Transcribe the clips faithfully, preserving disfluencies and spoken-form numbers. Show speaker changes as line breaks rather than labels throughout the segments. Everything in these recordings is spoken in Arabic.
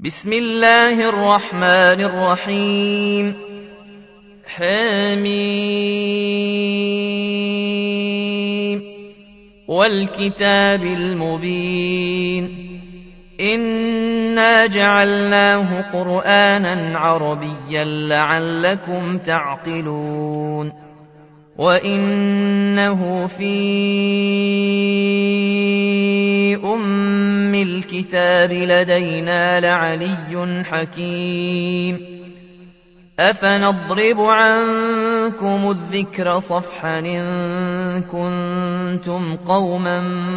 بسم الله الرحمن الرحيم. حميم والكتاب المبين إنا جعلناه قرآنا عربيا لعلكم تعقلون وإنه في أم الكتاب لدينا لعلي حكيم أفنضرب عنكم الذكر صفحا إن كنتم قوما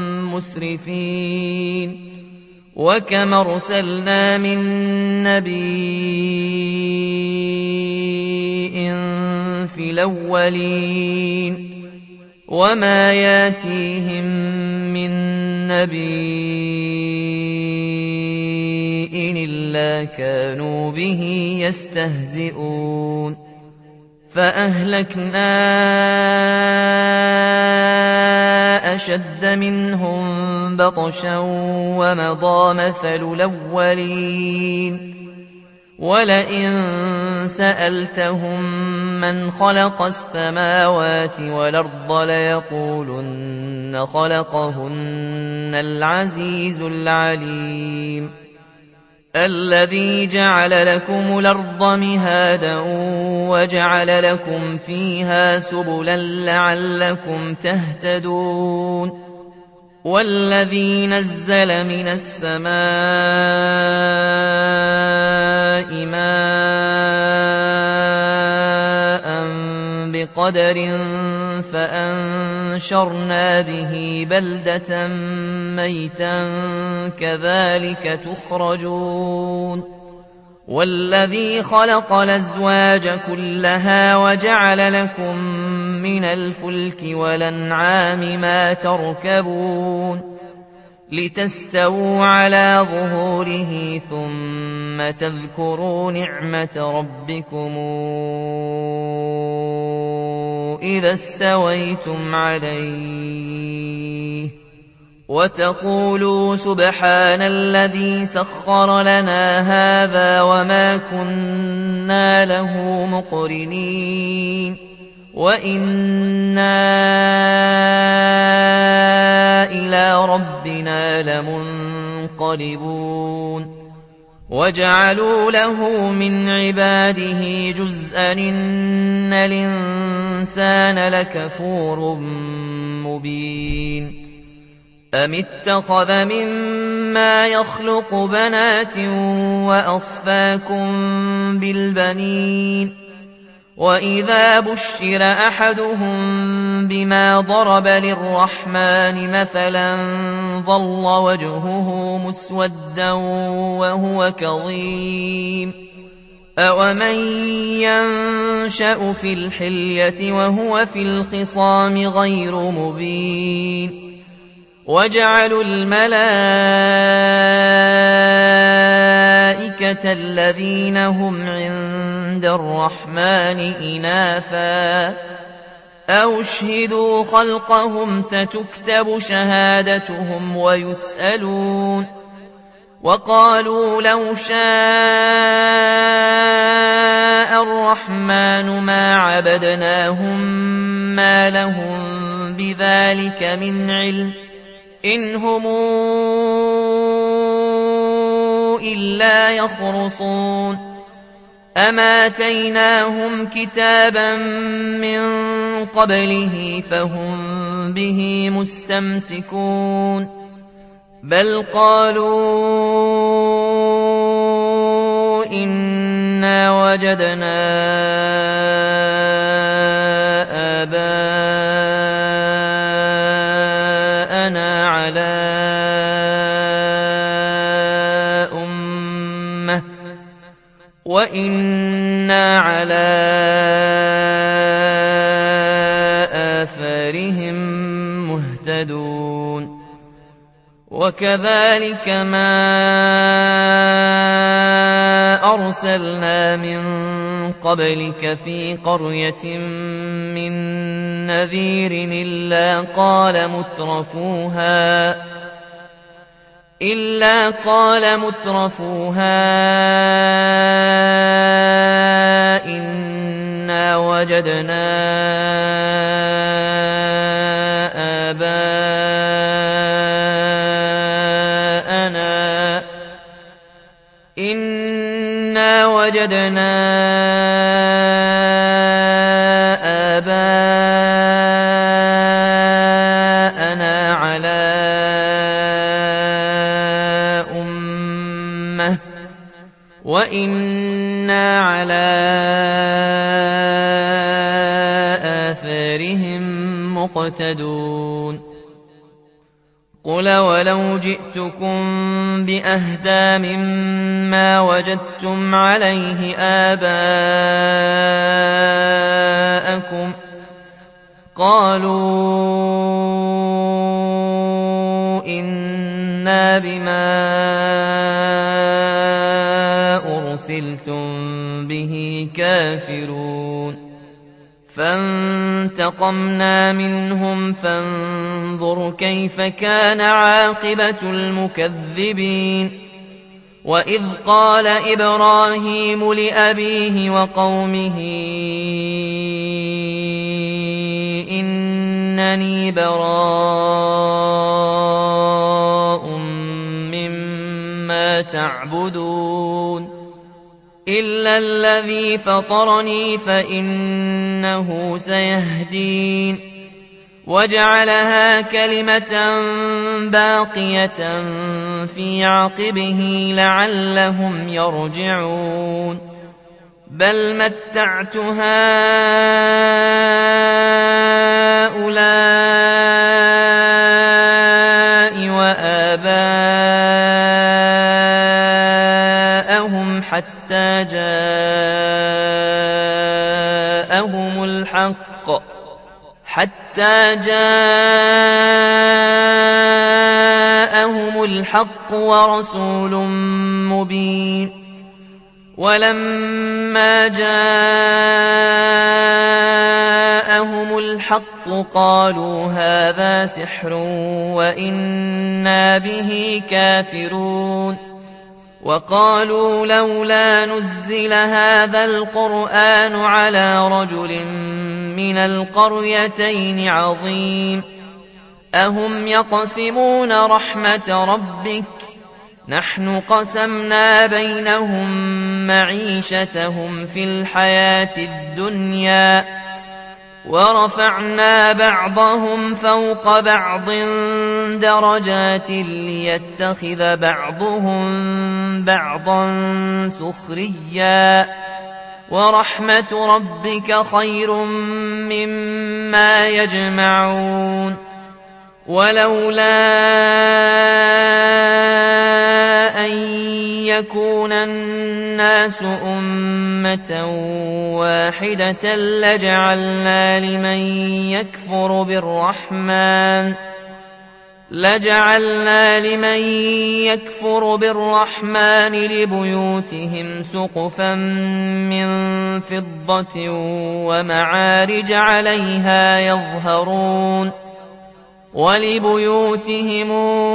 مسرفين وكم أرسلنا من نبي في الأولين وما ياتيهم من نبي إلا كانوا به يستهزئون فأهلكنا أشد منهم بطشا ومضى مثل الأولين ولئن سألتهم من خلق السماوات والأرض ليقولن خلقهن العزيز العليم الذي جعل لكم الأرض مهادا وجعل لكم فيها سبلا لعلكم تهتدون والذي نزل من السماء ماء بقدر فأنشرنا به بلدة ميتا كذلك تخرجون والذي خلق الأزواج كلها وجعل لكم من الفلك والأنعام ما تركبون لتستووا على ظهوره ثم تذكروا نعمة ربكم إذا استويتم عليه وتقولوا سبحان الذي سخر لنا هذا وما كنا له مقرنين وإنا إلى ربنا لمنقلبون وجعلوا له من عباده جزءا إن الإنسان لكفور مبين أم اتخذ مما يخلق بنات وأصفاكم بالبنين وإذا بشر أحدهم بما ضرب للرحمن مثلا ظل وجهه مسودا وهو كظيم أومن ينشأ في الحلية وهو في الخصام غير مبين وجعلوا الملائكة الذين هم عند الرحمن إناثا أو اشهدوا خلقهم ستكتب شهادتهم ويسألون وقالوا لو شاء الرحمن ما عبدناهم ما لهم بذلك من علم إن هم إلا يخرصون أما آتيناهم كتابا من قبله فهم به مستمسكون بل قالوا إنا وجدنا آباءنا على أمة وإنا على آثارهم مهتدون وكذلك ما أرسلنا من قبلك في قرية من نذير إلا قال مترفوها إلا قال مترفوها إنا وجدنا آباءنا إنا وجدنا آباءنا على أمة وإنا على آثارهم مقتدون قل ولو جئتكم بأهدى مما وجدتم عليه آباءكم قالوا إنا بما أرسلتم به كافرون فانتقمنا منهم فانظر كيف كان عاقبة المكذبين وإذ قال إبراهيم لأبيه وقومه إنني براء مما تعبدون إلا الذي فطرني فإنه سيهدين وجعلها كلمة باقية في عقبه لعلهم يرجعون بل متعت هؤلاء وآباءهم حتى جاءهم الحق حتى جاءهم الحق ورسول مبين ولما جاءهم الحق قالوا هذا سحر وإنا به كافرون وقالوا لولا نزل هذا القرآن على رجل من القريتين عظيم أهم يقسمون رحمة ربك نحن قسمنا بينهم معيشتهم في الحياة الدنيا ورفعنا بعضهم فوق بعض درجات ليتخذ بعضهم بعضا سخريا ورحمة ربك خير مما يجمعون ولولا أن يكون الناس أمة واحدة لجعلنا لمن يكفر بالرحمن لجعلنا لمن يكفر بالرحمن لبيوتهم سقفا من فضة ومعارج عليها يظهرون ولبيوتهم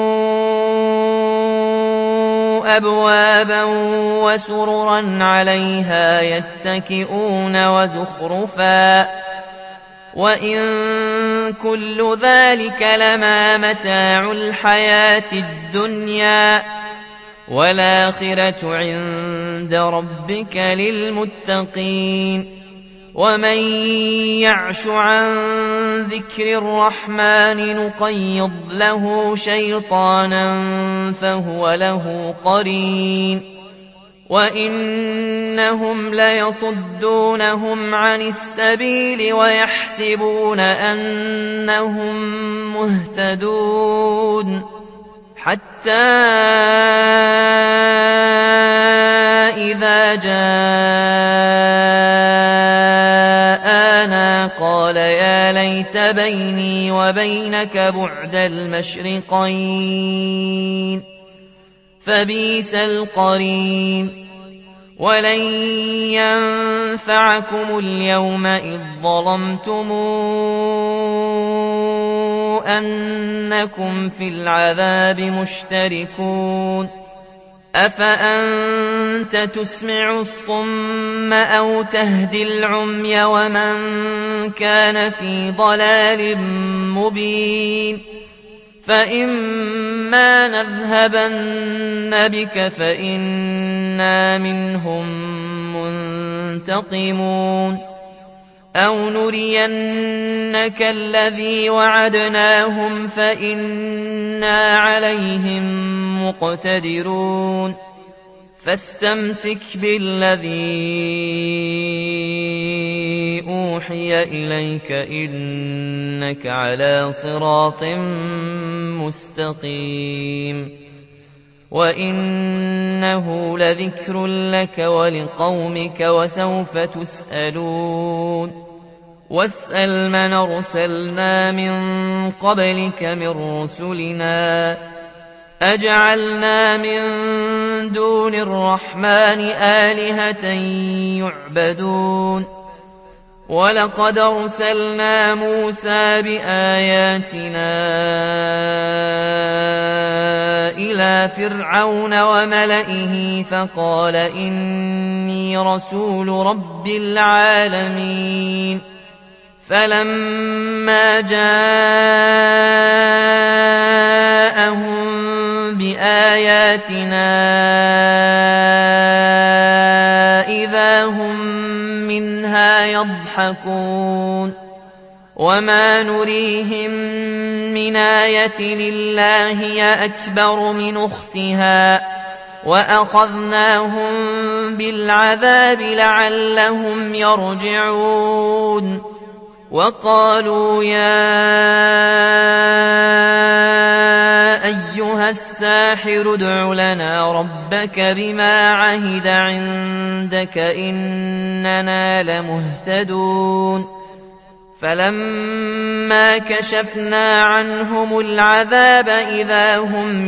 أبوابا وسررا عليها يتكئون وزخرفا وإن كل ذلك لما متاع الحياة الدنيا والآخرة عند ربك للمتقين ومن يعش عن ذكر الرحمن نقيض له شيطانا فهو له قرين وإنهم ليصدونهم عن السبيل ويحسبون أنهم مهتدون حتى إذا جاءنا قال يا ليت بيني وبينك بعد المشرقين فبئس القرين ولن ينفعكم اليوم إذ ظلمتم أنكم في العذاب مشتركون أفأنت تسمع الصم أو تهدي العمي ومن كان في ضلال مبين فإما نذهبن بك فإنا منهم منتقمون أو نرينك الذي وعدناهم فإنا عليهم مقتدرون فاستمسك بالذي أوحي إليك إنك على صراط مستقيم وإنه لذكر لك ولقومك وسوف تسألون واسأل من أرسلنا من قبلك من رسلنا أجعلنا من دون الرحمن آلهة يعبدون ولقد أرسلنا موسى بآياتنا إلى فرعون وملئه فقال إني رسول رب العالمين فلما جاءهم بآياتنا إذا هم منها يضحكون وما نريهم من آية إلا هي أكبر من أختها وأخذناهم بالعذاب لعلهم يرجعون وقالوا يا أيها الساحر ادع لنا ربك بما عهد عندك إننا لمهتدون فلما كشفنا عنهم العذاب إذا هم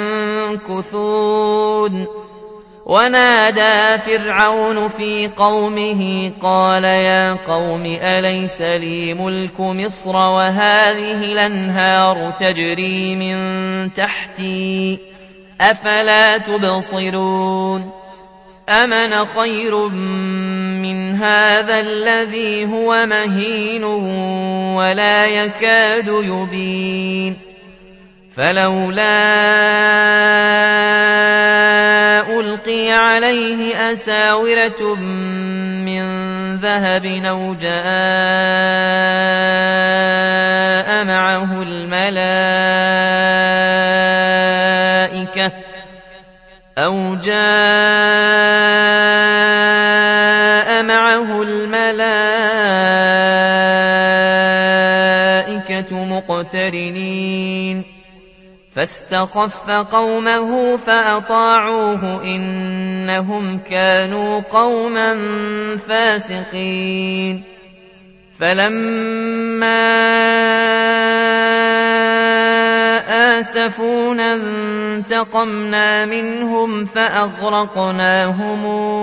ينكثون ونادى فرعون في قومه قال يا قوم أليس لي ملك مصر وهذه الأنهار تجري من تحتي أفلا تبصرون أمن خير من هذا الذي هو مهين ولا يكاد يبين فلولا ألقي عليه أساورة من ذهب أو جاء معه الملائكة أو جاء معه الملائكة مقترنين فاستخف قومه فأطاعوه إنهم كانوا قوما فاسقين فلما آسفونا انتقمنا منهم فأغرقناهم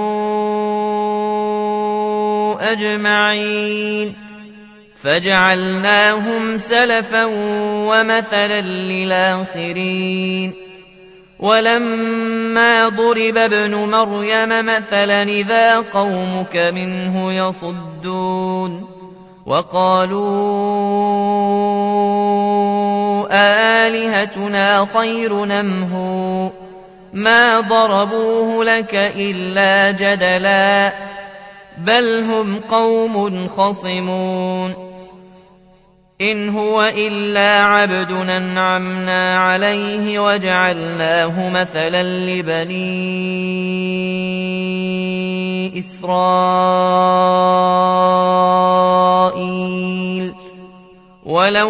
أجمعين فجعلناهم سلفا ومثلا للآخرين ولما ضرب ابن مريم مثلا إذا قومك منه يصدون وقالوا آلهتنا خير أم هو ما ضربوه لك إلا جدلا بل هم قوم خصمون إن هو إلا عبد أنعمنا عليه وجعلناه مثلا لبني إسرائيل ولو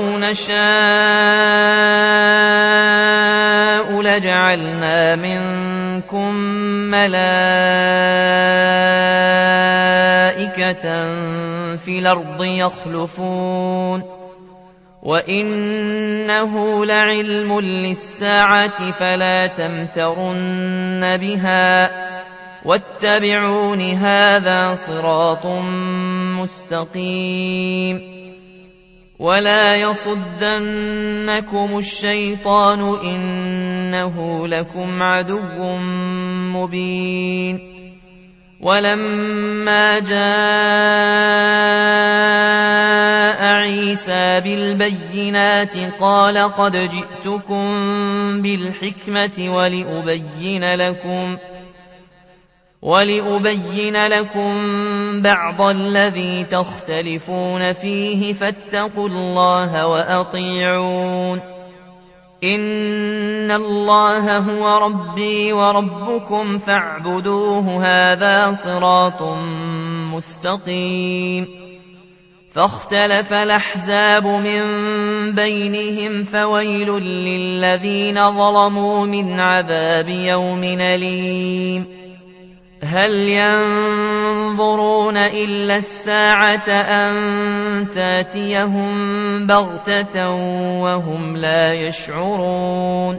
نشاء لجعلنا منكم ملائكة في الأرض يخلفون وإنه لعلم للساعة فلا تمترن بها واتبعون هذا صراط مستقيم ولا يصدنكم الشيطان إنه لكم عدو مبين ولما جاء عيسى بالبينات قال قد جئتكم بالحكمة ولأبين لكم ولأبين لكم بعض الذي تختلفون فيه فاتقوا الله وأطيعون إن الله هو ربي وربكم فاعبدوه هذا صراط مستقيم فاختلف الأحزاب من بينهم فويل للذين ظلموا من عذاب يوم أليم هل ينظرون إلا الساعة أن تاتيهم بغتة وهم لا يشعرون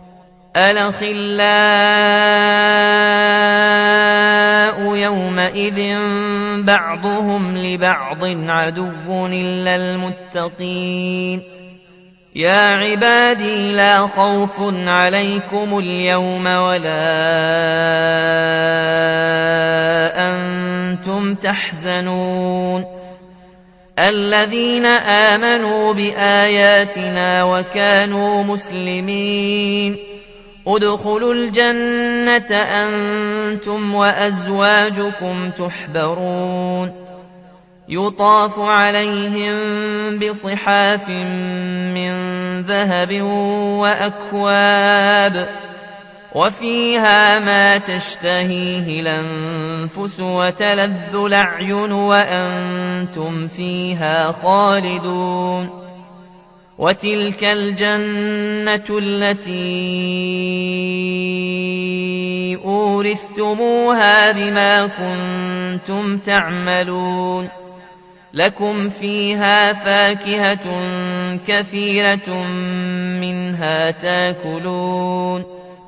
الأخلاء يومئذ بعضهم لبعض عدو إلا المتقين يا عبادي لا خوف عليكم اليوم ولا أنتم تحزنون الذين آمنوا بآياتنا وكانوا مسلمين ادخلوا الجنة أنتم وأزواجكم تحبرون يطاف عليهم بصحاف من ذهب وأكواب وفيها ما تشتهيه الأنفس وتلذ الأعين وأنتم فيها خالدون وتلك الجنة التي أورثتموها بما كنتم تعملون لكم فيها فاكهة كثيرة منها تاكلون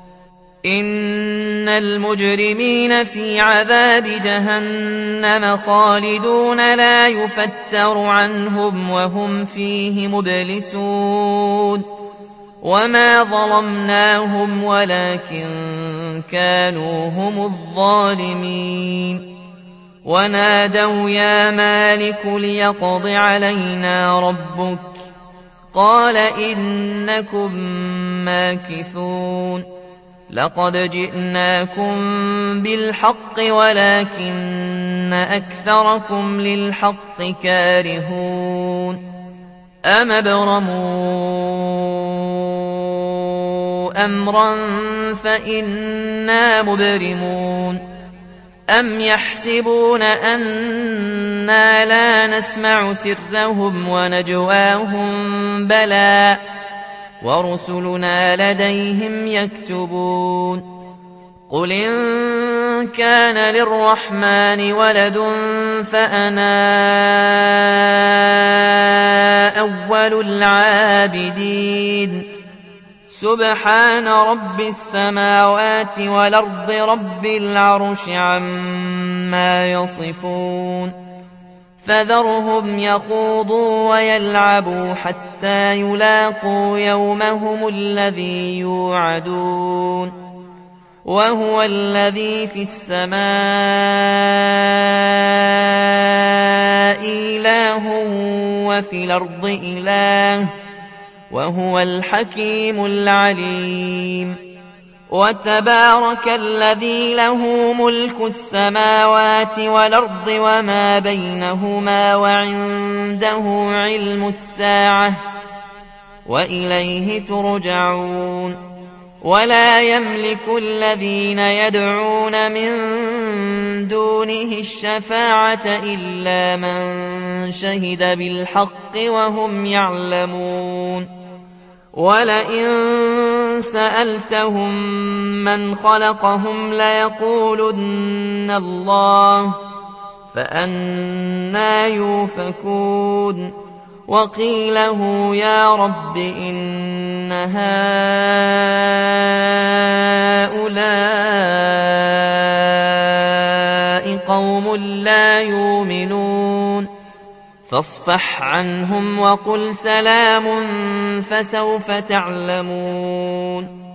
إن المجرمين في عذاب جهنم خالدون لا يفتر عنهم وهم فيه مبلسون وما ظلمناهم ولكن كانوا هم الظالمين ونادوا يا مالك ليقض علينا ربك قال إنكم ماكثون لقد جئناكم بالحق ولكن أكثركم للحق كارهون أم ابرموا أمرا فإنا مبرمون أم يحسبون أنا لا نسمع سرهم ونجواهم بلى ورسلنا لديهم يكتبون قل إن كان للرحمن ولد فأنا أول العابدين سبحان رب السماوات والأرض رب العرش عما يصفون فذرهم يخوضوا ويلعبوا حتى يلاقوا يومهم الذي يوعدون وهو الذي في السماء إله وفي الأرض إله وهو الحكيم العليم وتبارك الذي له ملك السماوات والأرض وما بينهما وعنده علم الساعة وإليه ترجعون ولا يملك الذين يدعون من دونه الشفاعة إلا من شهد بالحق وهم يعلمون ولئن سألتهم من خلقهم ليقولن الله فأنى يؤفكون وقيله يا رب إن هؤلاء قوم لا يؤمنون فاصفح عنهم وقل سلام فسوف تعلمون